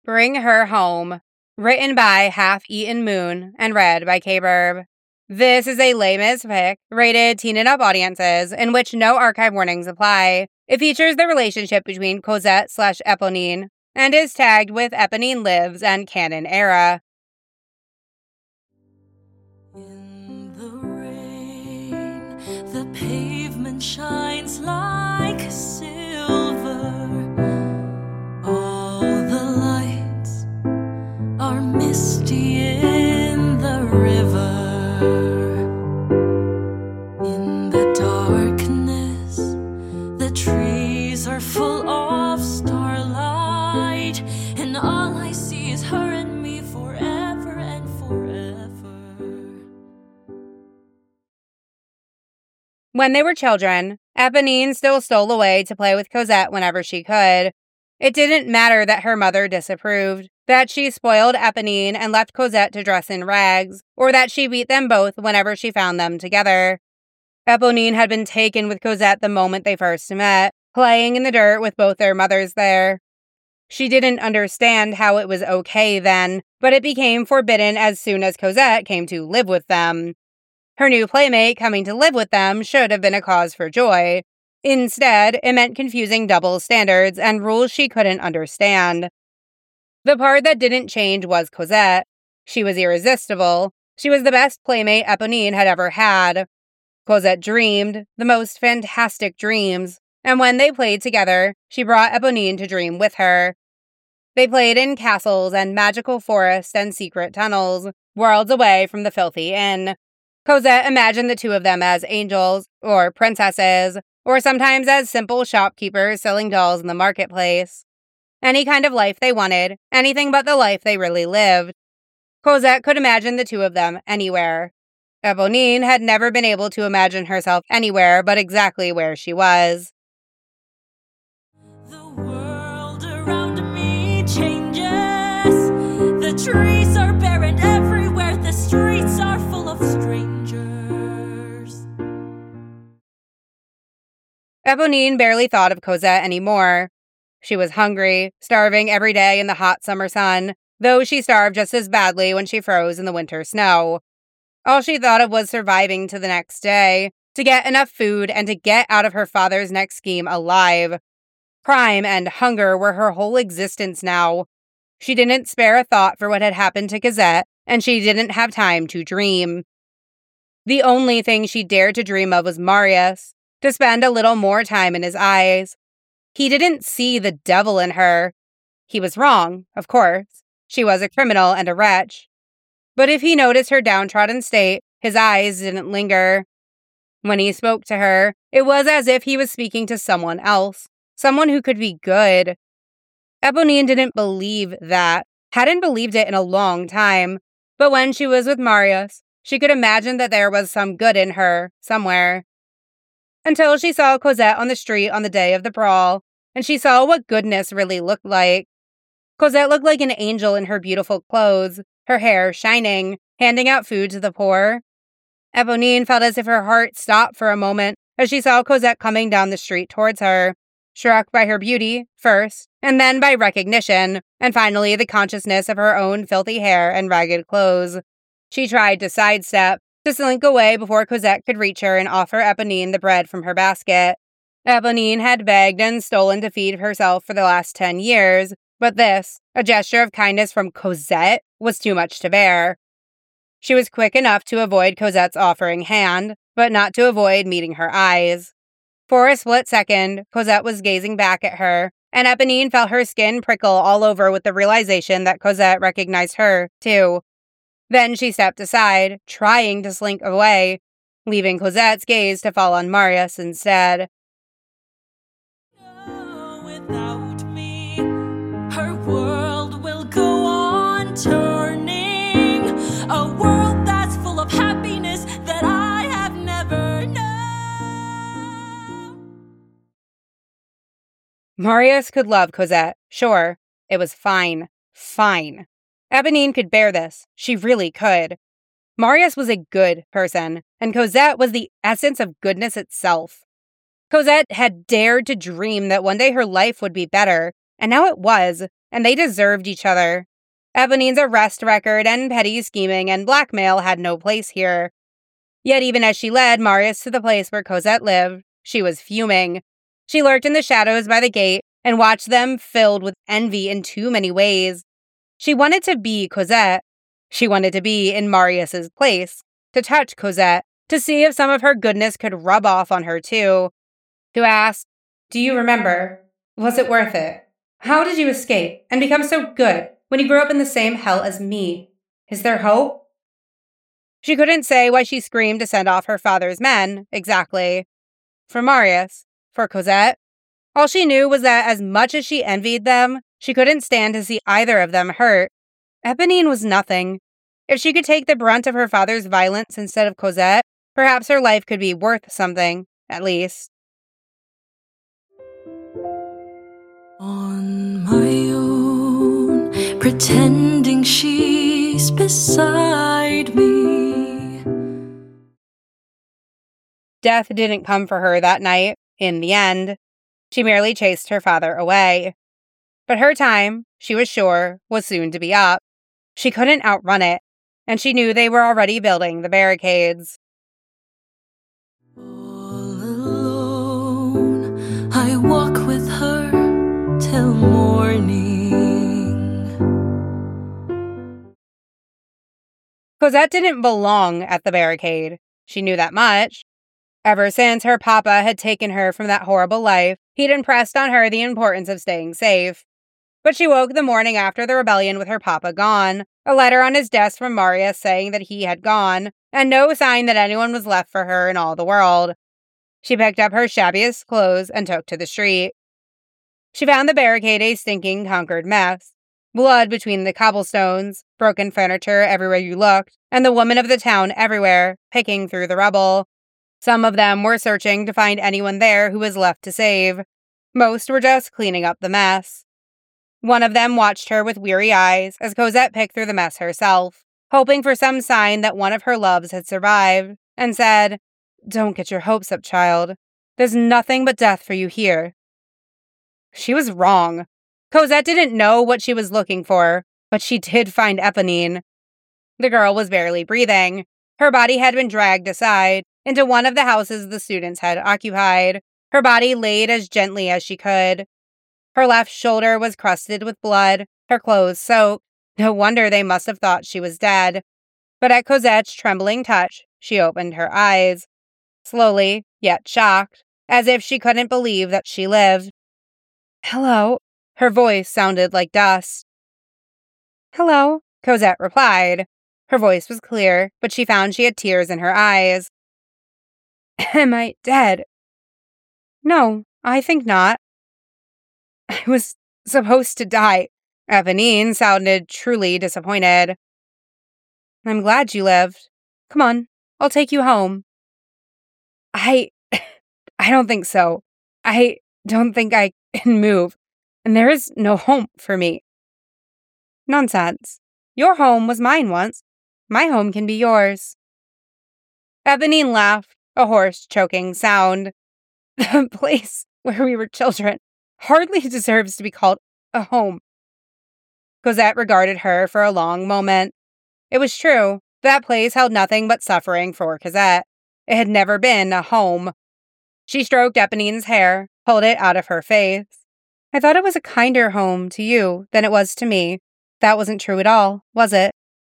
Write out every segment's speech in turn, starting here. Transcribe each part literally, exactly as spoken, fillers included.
Bring Her Home, written by Half-Eaten Moon and read by K-Burb. This is a Les Mis fic, rated teen and up audiences, in which no archive warnings apply. It features the relationship between Cosette slash Eponine, and is tagged with Eponine Lives and Canon Era. In the rain, the pavement shines like silver. All the lights are misty in the river. In the darkness, the trees are full of starlight, and all I see is her and me forever and forever. When they were children, Eponine still stole away to play with Cosette whenever she could. It didn't matter that her mother disapproved, that she spoiled Eponine and left Cosette to dress in rags, or that she beat them both whenever she found them together. Eponine had been taken with Cosette the moment they first met, playing in the dirt with both their mothers there. She didn't understand how it was okay then, but it became forbidden as soon as Cosette came to live with them. Her new playmate coming to live with them should have been a cause for joy. Instead, it meant confusing double standards and rules she couldn't understand. The part that didn't change was Cosette. She was irresistible. She was the best playmate Eponine had ever had. Cosette dreamed, the most fantastic dreams, and when they played together, she brought Eponine to dream with her. They played in castles and magical forests and secret tunnels, worlds away from the filthy inn. Cosette imagined the two of them as angels, or princesses, or sometimes as simple shopkeepers selling dolls in the marketplace. Any kind of life they wanted, anything but the life they really lived. Cosette could imagine the two of them anywhere. Eponine had never been able to imagine herself anywhere but exactly where she was. The world around me changes. The trees are barren everywhere. The streets are full of strangers. Eponine barely thought of Cosette anymore. She was hungry, starving every day in the hot summer sun, though she starved just as badly when she froze in the winter snow. All she thought of was surviving to the next day, to get enough food and to get out of her father's next scheme alive. Crime and hunger were her whole existence now. She didn't spare a thought for what had happened to Cosette, and she didn't have time to dream. The only thing she dared to dream of was Marius, to spend a little more time in his eyes. He didn't see the devil in her. He was wrong, of course. She was a criminal and a wretch. But if he noticed her downtrodden state, his eyes didn't linger. When he spoke to her, it was as if he was speaking to someone else, someone who could be good. Eponine didn't believe that, hadn't believed it in a long time, but when she was with Marius, she could imagine that there was some good in her, somewhere. Until she saw Cosette on the street on the day of the brawl, and she saw what goodness really looked like. Cosette looked like an angel in her beautiful clothes, her hair shining, handing out food to the poor. Eponine felt as if her heart stopped for a moment as she saw Cosette coming down the street towards her, struck by her beauty, first, and then by recognition, and finally the consciousness of her own filthy hair and ragged clothes. She tried to sidestep, to slink away before Cosette could reach her and offer Eponine the bread from her basket. Eponine had begged and stolen to feed herself for the last ten years, but this, a gesture of kindness from Cosette, was too much to bear. She was quick enough to avoid Cosette's offering hand, but not to avoid meeting her eyes. For a split second, Cosette was gazing back at her, and Eponine felt her skin prickle all over with the realization that Cosette recognized her, too. Then she stepped aside, trying to slink away, leaving Cosette's gaze to fall on Marius instead. No, without me, her world will go on turning, a world that's full of happiness that I have never known. Marius could love Cosette, sure. It was fine. Fine. Eponine could bear this. She really could. Marius was a good person, and Cosette was the essence of goodness itself. Cosette had dared to dream that one day her life would be better, and now it was, and they deserved each other. Eponine's arrest record and petty scheming and blackmail had no place here. Yet even as she led Marius to the place where Cosette lived, she was fuming. She lurked in the shadows by the gate and watched them filled with envy in too many ways. She wanted to be Cosette. She wanted to be in Marius's place, to touch Cosette, to see if some of her goodness could rub off on her too. To ask, "Do you remember? Was it worth it? How did you escape and become so good when you grew up in the same hell as me? Is there hope?" She couldn't say why she screamed to send off her father's men, exactly. For Marius, for Cosette, all she knew was that as much as she envied them, she couldn't stand to see either of them hurt. Eponine was nothing. If she could take the brunt of her father's violence instead of Cosette, perhaps her life could be worth something, at least. On my own, pretending she's beside me. Death didn't come for her that night, in the end. She merely chased her father away. But her time, she was sure, was soon to be up. She couldn't outrun it, and she knew they were already building the barricades. All alone, I walk with her till morning. Cosette didn't belong at the barricade. She knew that much. Ever since her papa had taken her from that horrible life, he'd impressed on her the importance of staying safe. But she woke the morning after the rebellion with her papa gone, a letter on his desk from Marius saying that he had gone, and no sign that anyone was left for her in all the world. She picked up her shabbiest clothes and took to the street. She found the barricade a stinking, conquered mess. Blood between the cobblestones, broken furniture everywhere you looked, and the women of the town everywhere, picking through the rubble. Some of them were searching to find anyone there who was left to save. Most were just cleaning up the mess. One of them watched her with weary eyes as Cosette picked through the mess herself, hoping for some sign that one of her loves had survived, and said, "Don't get your hopes up, child. There's nothing but death for you here." She was wrong. Cosette didn't know what she was looking for, but she did find Eponine. The girl was barely breathing. Her body had been dragged aside into one of the houses the students had occupied, her body laid as gently as she could. Her left shoulder was crusted with blood, her clothes soaked. No wonder they must have thought she was dead. But at Cosette's trembling touch, she opened her eyes. Slowly, yet shocked, as if she couldn't believe that she lived. "Hello." Her voice sounded like dust. "Hello," Cosette replied. Her voice was clear, but she found she had tears in her eyes. "Am I dead?" "No, I think not." "I was supposed to die." Eponine sounded truly disappointed. "I'm glad you lived. Come on, I'll take you home." I... I don't think so. I don't think I can move, and there is no home for me." "Nonsense. Your home was mine once. My home can be yours." Eponine laughed, a hoarse, choking sound. "The place where we were children hardly deserves to be called a home." Cosette regarded her for a long moment. It was true. That place held nothing but suffering for Cosette. It had never been a home. She stroked Eponine's hair, pulled it out of her face. "I thought it was a kinder home to you than it was to me. That wasn't true at all, was it?"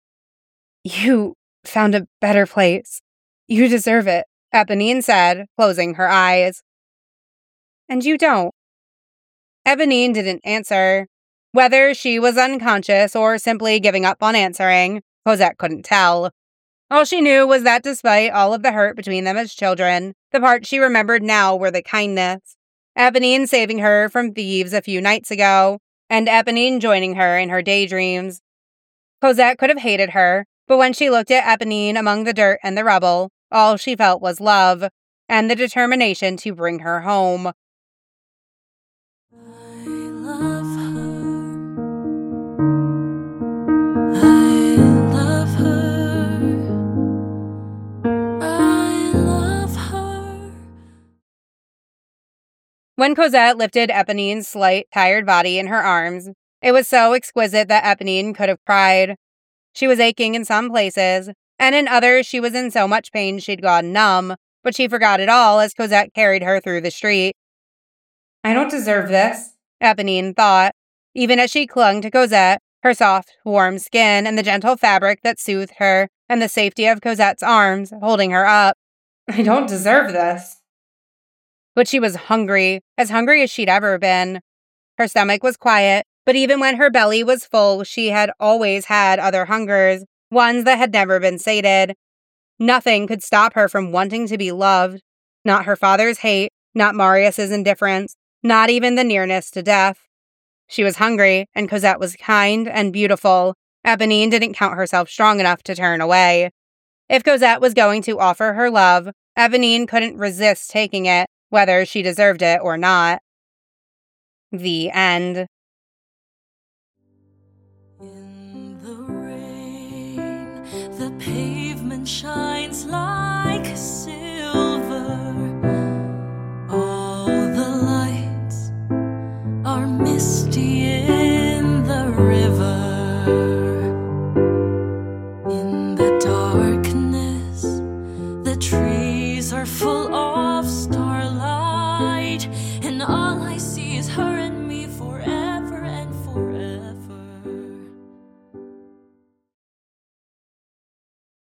"You found a better place. You deserve it," Eponine said, closing her eyes. "And you don't." Eponine didn't answer. Whether she was unconscious or simply giving up on answering, Cosette couldn't tell. All she knew was that despite all of the hurt between them as children, the parts she remembered now were the kindness. Eponine saving her from thieves a few nights ago, and Eponine joining her in her daydreams. Cosette could have hated her, but when she looked at Eponine among the dirt and the rubble, all she felt was love, and the determination to bring her home. I love her. I love her. I love her. When Cosette lifted Eponine's slight, tired body in her arms, It was so exquisite that Eponine could have cried. She was aching in some places, and in others she was in so much pain she'd gone numb, but she forgot it all as Cosette carried her through the street. "I don't deserve this," Eponine thought, even as she clung to Cosette, her soft, warm skin and the gentle fabric that soothed her, and the safety of Cosette's arms holding her up. "I don't deserve this." But she was hungry, as hungry as she'd ever been. Her stomach was quiet, but even when her belly was full, she had always had other hungers, ones that had never been sated. Nothing could stop her from wanting to be loved. Not her father's hate, not Marius's indifference, not even the nearness to death. She was hungry, and Cosette was kind and beautiful. Eponine didn't count herself strong enough to turn away. If Cosette was going to offer her love, Eponine couldn't resist taking it, whether she deserved it or not. The end. In the rain, the pavement shines like silver. All the lights are misty in the river. In the darkness, the trees are full of starlight, and all I see is her and me.